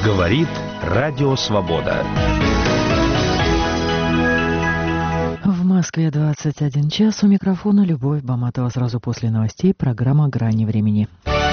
Говорит Радио Свобода. В Москве 21 час. У микрофона Любовь Баматова. Сразу после новостей программа «Грани времени».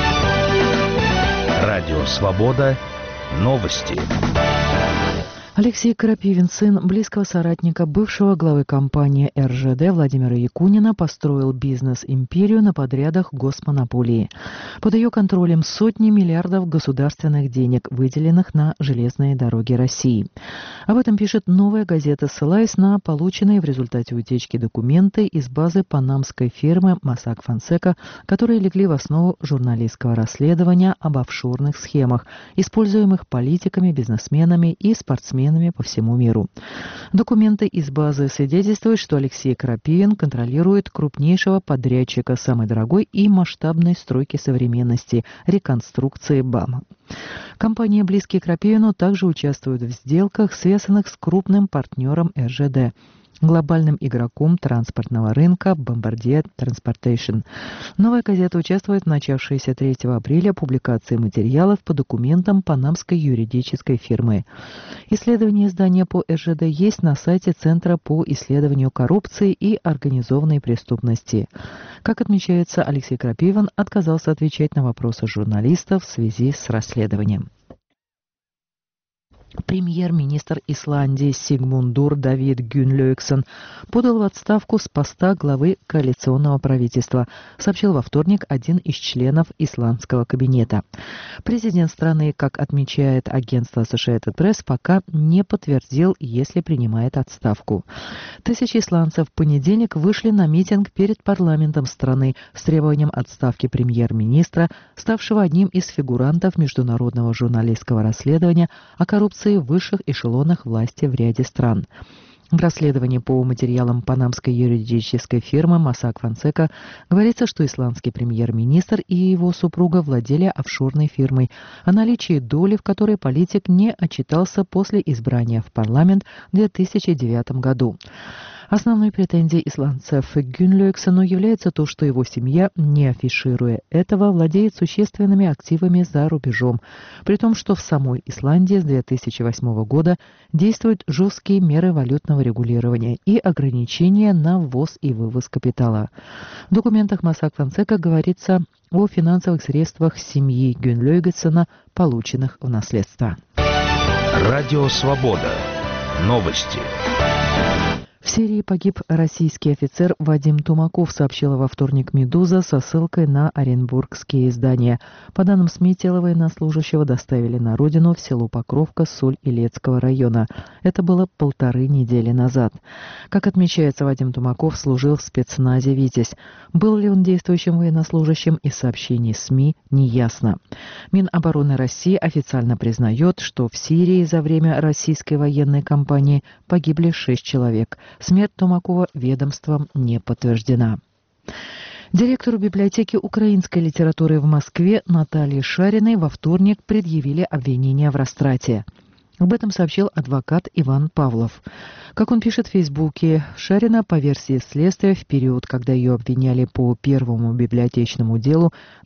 Радио Свобода. Новости. Алексей Крапивин, сын близкого соратника бывшего главы компании РЖД Владимира Якунина, построил бизнес-империю на подрядах госмонополии. Под ее контролем сотни миллиардов государственных денег, выделенных на железные дороги России. Об этом пишет «Новая газета», ссылаясь на полученные в результате утечки документы из базы панамской фирмы Mossack Fonseca, которые легли в основу журналистского расследования об офшорных схемах, используемых политиками, бизнесменами и спортсменами по всему миру. Документы из базы свидетельствуют, что Алексей Крапивин контролирует крупнейшего подрядчика самой дорогой и масштабной стройки современности – реконструкции БАМ. Компании, близкие Крапивину, также участвуют в сделках, связанных с крупным партнером РЖД – глобальным игроком транспортного рынка Bombardier Transportation. «Новая газета» участвует в начавшейся 3 апреля публикации материалов по документам панамской юридической фирмы. Исследование издания по РЖД есть на сайте Центра по исследованию коррупции и организованной преступности. Как отмечается, Алексей Крапивин отказался отвечать на вопросы журналистов в связи с расследованием. Премьер-министр Исландии Сигмундур Давид Гюнлёйксон подал в отставку с поста главы коалиционного правительства, сообщил во вторник один из членов исландского кабинета. Президент страны, как отмечает агентство Associated Press, пока не подтвердил, если принимает отставку. Тысячи исландцев в понедельник вышли на митинг перед парламентом страны с требованием отставки премьер-министра, ставшего одним из фигурантов международного журналистского расследования о коррупции в высших эшелонах власти в ряде стран. В расследовании по материалам панамской юридической фирмы Mossack Fonseca говорится, что исландский премьер-министр и его супруга владели офшорной фирмой, о наличии доли, в которой политик не отчитался после избрания в парламент в 2009 году. Основной претензией исландцев к Гюнлёйксону является то, что его семья, не афишируя этого, владеет существенными активами за рубежом, при том, что в самой Исландии с 2008 года действуют жесткие меры валютного регулирования и ограничения на ввоз и вывоз капитала. В документах Mossack Fonseca говорится о финансовых средствах семьи Гюнлёйксона, полученных в наследство. Радио Свобода. Новости. В Сирии погиб российский офицер Вадим Тумаков, сообщила во вторник «Медуза» со ссылкой на оренбургские издания. По данным СМИ, тело военнослужащего доставили на родину в село Покровка Соль-Илецкого района. Это было 1,5 недели назад. Как отмечается, Вадим Тумаков служил в спецназе «Витязь». Был ли он действующим военнослужащим, из сообщений СМИ неясно. Минобороны России официально признает, что в Сирии за время российской военной кампании погибли 6 человек. Смерть Тумакова ведомством не подтверждена. Директору библиотеки украинской литературы в Москве Наталье Шариной во вторник предъявили обвинения в растрате. Об этом сообщил адвокат Иван Павлов. Как он пишет в Фейсбуке, Шарина, по версии следствия, в период, когда ее обвиняли по первому библиотечному делу в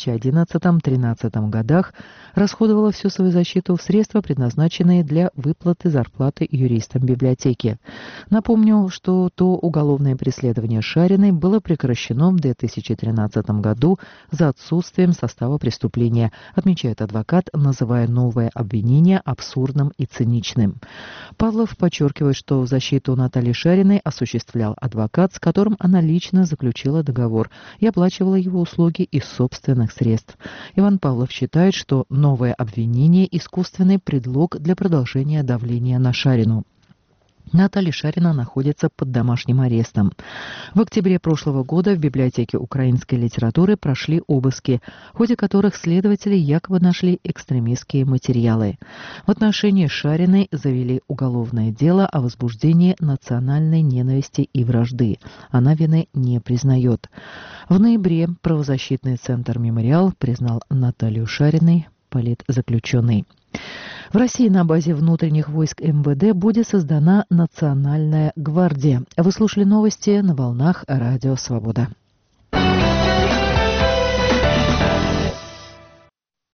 2011-2013 годах, расходовала всю свою защиту в средства, предназначенные для выплаты зарплаты юристам библиотеки. Напомню, что то уголовное преследование Шариной было прекращено в 2013 году за отсутствием состава преступления, отмечает адвокат, называя новое обвинение абсурдным и циничным. Павлов подчеркивает, что защиту Натальи Шариной осуществлял адвокат, с которым она лично заключила договор и оплачивала его услуги из собственных средств. Иван Павлов считает, что новое обвинение – искусственный предлог для продолжения давления на Шарину. Наталья Шарина находится под домашним арестом. В октябре прошлого года в библиотеке украинской литературы прошли обыски, в ходе которых следователи якобы нашли экстремистские материалы. В отношении Шариной завели уголовное дело о возбуждении национальной ненависти и вражды. Она вины не признает. В ноябре правозащитный центр «Мемориал» признал Наталью Шариной политзаключенной. В России на базе внутренних войск МВД будет создана Национальная гвардия. Вы слушали новости на волнах Радио Свобода.